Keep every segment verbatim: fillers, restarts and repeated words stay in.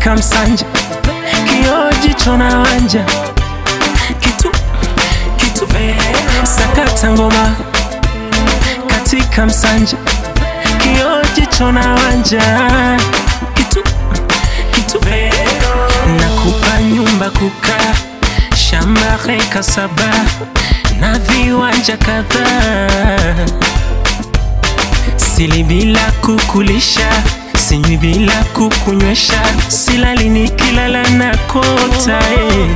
katika msanja, kioo jicho na wanja, kitu kitu sakata ngoma katika msanja, kioo jicho na wanja, kitu kitu nakupa nyumba kukaa, shamba heka saba na viwanja kadhaa, sili bila kukulisha, sinywi bila kukunywesha, silali nikilala na kota eh.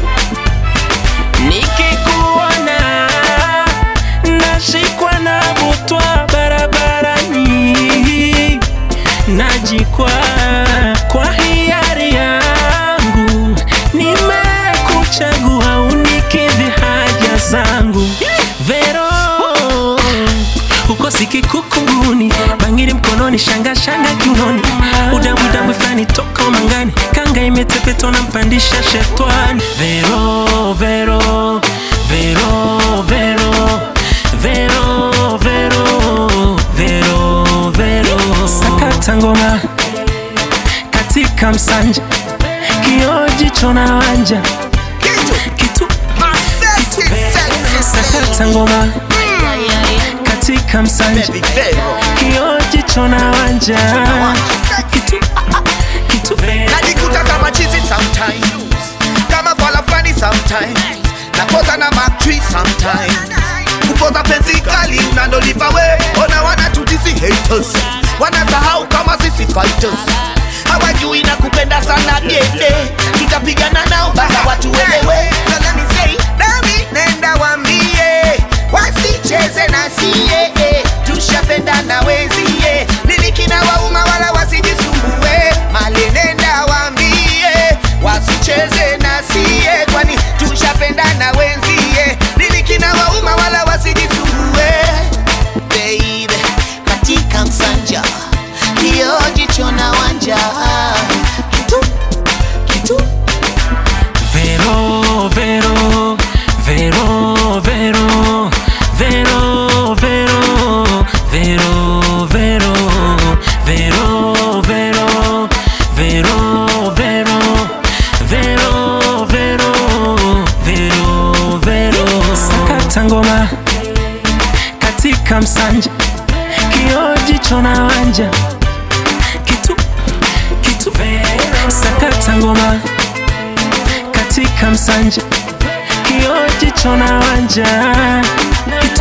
Nikikuona nashikwa na butwa barabarani, najikwa kwa hiari yangu, nimekuchagua unikidhi haja zangu. Vero uko siki kukunguni, bangiri mkononi, shanga shanga kiunoni, udamu damu flani toka umangani, kanga imetepetona mpandisha shetwani. Vero, Vero, Vero, Vero, Vero, Vero, Vero, Vero, sakata ngoma katika msanja, kioo jicho na wanja, kitu kitu sakata ngoma katika msanja, kioo jicho na wanja, kitu kitu najikuta kama chizi sometimes, kama fala funny sometimes, napoza na Mark three sometimes, kupoza penzi kali unanolipa we, ona wana tudisi haters, wanasahau kama sisi fighters, hawajui na kupenda sana gete, tutapigana nao mpaka watu elewe. So let me say, nami nenda wambie wasicheze na siye, tushapenda na wezie, niliki na wauma wala wasijisumbue, mali nenda wambie wasicheze na siye, kwani tushapenda na wenzie, niliki na wauma wala wasijisumbue. Baby katika msanja, kioo jicho na wanja, kitu kitu Vero, Vero, Vero, Vero, Vero, Vero, Vero, Vero, Vero, Vero, Vero, Vero, Vero, Vero, Vero, Vero, sakata ngoma katika msanja, kioo jicho na wanja, kitu kitu sakata ngoma katika msanja, kioo jicho na wanja, kitu